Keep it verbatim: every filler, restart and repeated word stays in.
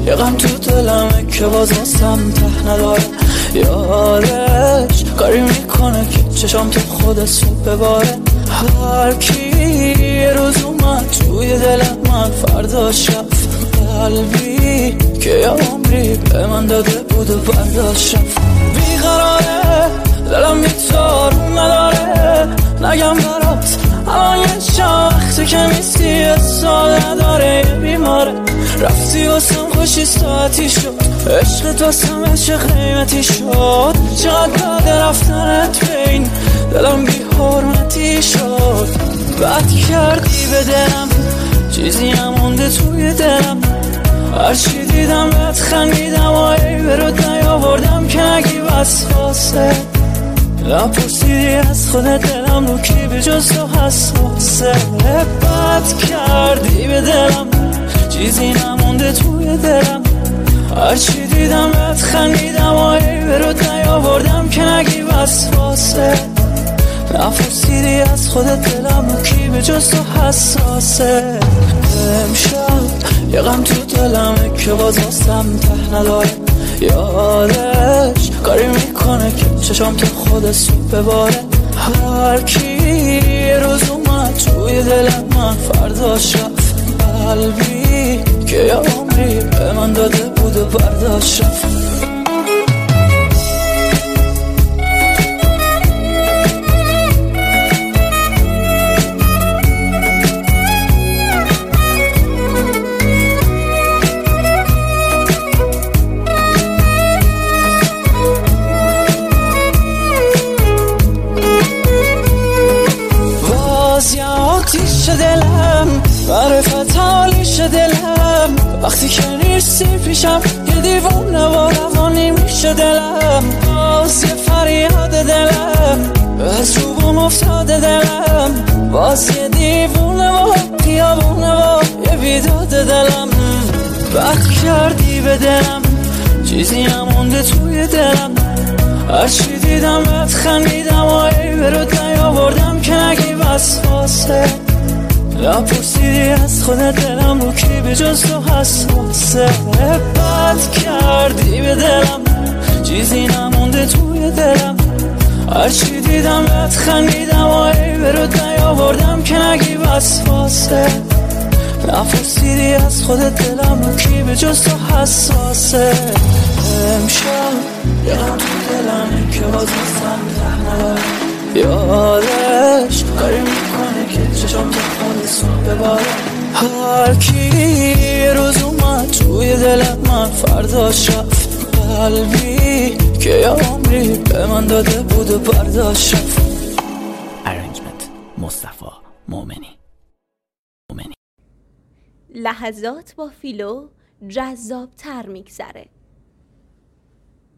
یه غم تو دلمه که باز واسم ته نداره. یادش کاری میکنه که چشام تو خود صبح بباره. هر کی یه روز اومد توی دلم من فرداش رفت. قلبی که یه عمری به من داده بود و برداشت رفت. بیقراره دلم بی‌تارون نداره. نگم برات الان یه شخصی که نیستی حسال نداره. یه بیماره رفتی واسم خوشی ساعتی شد. عشقت واسم عشق قیمتی شد. چقدر بعد رفتنت بین دلم بی حرمتی شد. بد کردی به دلم چیزی نمونده توی دلم. هرچی دیدم بهت خندیدم و ای برات نیاوردم که نگی وسواسه. نپرسیدی از خودت دلم رو کی به جز تو حساسه. بد کردی به دلم چیزی نمونده توی دلم. هرچی دیدم بهت خندیدم و ای برات نیاوردم که نگی وسواسه. نپرسیدی از خودت دلم رو کی به جز تو حساسه. امشب یه غم تو دلمه که باز واسم ته نداره. یادش کاری میکنه که چشام تو خود صبح بباره. هر کی یه روز اومد توی دلم من فرداش رفت. قلبی که یه عمری به من داده بود و برداشت رفت. آتیش دلم معرفت حالیش دلم. وقتی که نیستی پیشم یه دیوونه و روانی میشه دلم. باز یه فریاد دلم از روبم افتاده دلم. باز یه دیوونه و خیابونه و یه بیداد دلم. بد کردی به دلم چیزی نمونده توی دلم. هرچی دیدم بهت خندیدم و ای برات نیاوردم که نگی وسواسه. نپرسیدی از خودت دلم رو کی به جز تو حساسه. بد کردی به دلم چیزی نمونده توی دلم. هرچی دیدم بهت خندیدم و ای برات نیاوردم که نگی وسواسه. نپرسیدی از خودت دلم رو کی به جز تو حساسه. امشب یه غم تو دلمه که باز واسم ته نداره. یادش کاری میکنه که چشام تو خود صبح بباره. هر کی یه روز اومد توی دلم من فرداش رفت. قلبی که یه عمری به من داده بود و برداشت رفت. ارنجمنت مصطفی مومنی. لحظات با فیلو جذاب تر میگذره.